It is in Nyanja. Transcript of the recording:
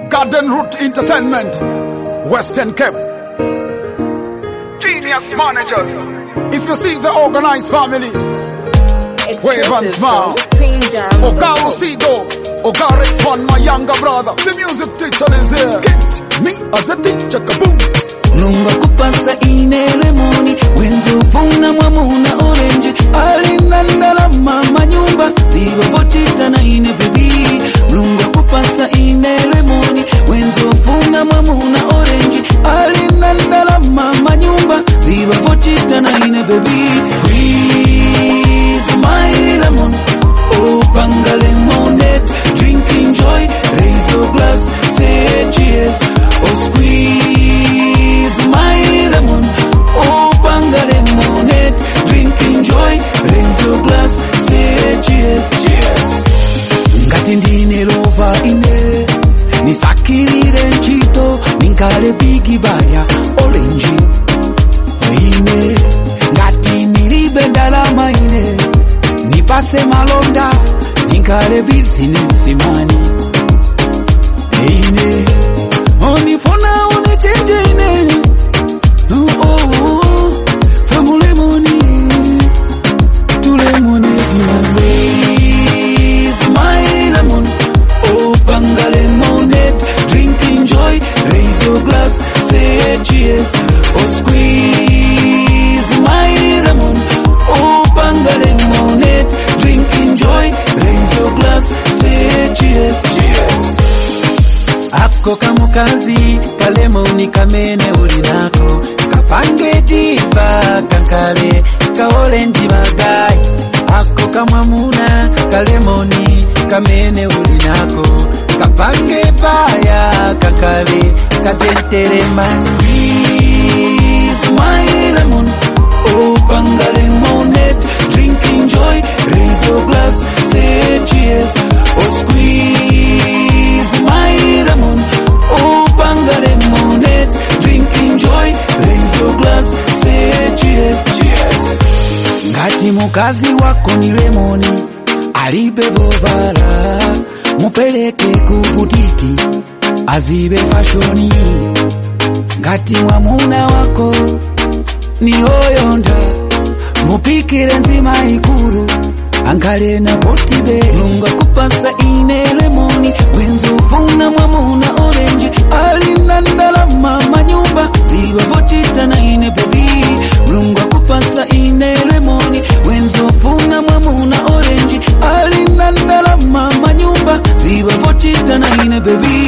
Garden Route Entertainment, Western Cape. Genius managers. If you see the organized family, wave and smile. Ogaru Sido, Ogarex One, my younger brother. The music teacher is here. Get me as a teacher, kaboom. Nunga kupasa ine lemoni, wenzo funa mwamuna orange. Alinandala mama nyumba, ziwa vochita na ine baby. Nunga kupasa ine lemoni, wenzo funa mwamuna orange. Alinandala mama nyumba, ziwa vochita na ine baby. Squeeze my lemon, oh panga lemonade. Drink, enjoy, raise your glass, say cheers. Oh squeeze my lemon, oh panga lemonade. Drink, enjoy, raise your glass, say cheers, cheers. Ngati ndine lova ine, nisakirire nchito, ninkale bigi baya orange. Ine, ngati nilibe ndalama ine, nipase malonda, ninkale business money. Ine, onifuna unechenje ine. Oh, oh, oh, from lemoni to lemonade. Squeeze my lemon, oh panga lemonade. Drink, enjoy, raise your glass, say cheers. Oh squeeze my lemon, oh panga lemonade. Drink, enjoy, raise your glass, say cheers, cheers. Ako kamukazi, kalemoni kamene ulinako. Kapange diva, kankale, ka orange bagai. Ako kamamuna, kalemoni, kamene ulinako. Kapange paya, kankale, katentere man. Squeeze my lemon, oh panga lemonade. Drink, enjoy, raise your glass, say cheers. Oh squeeze my lemon, oh panga lemonade. Drink, enjoy, raise your glass, say cheers, cheers. Ngati mukazi wako ni lemoni, alibevovala, mupeleke kubutiki, azibe fashoni. Ngati mwamuna wako ni oyonda, mupikire nzima ikuru, ankale na potibe. Nunga kupasa ine lemoni, wenzo funa mwamuna orange. Alinandala mama nyumba, ziwa vochita na ine baby. Nunga kupasa ine lemoni, wenzo funa mwamuna orange. Alinandala mama nyumba, ziwa vochita na ine baby.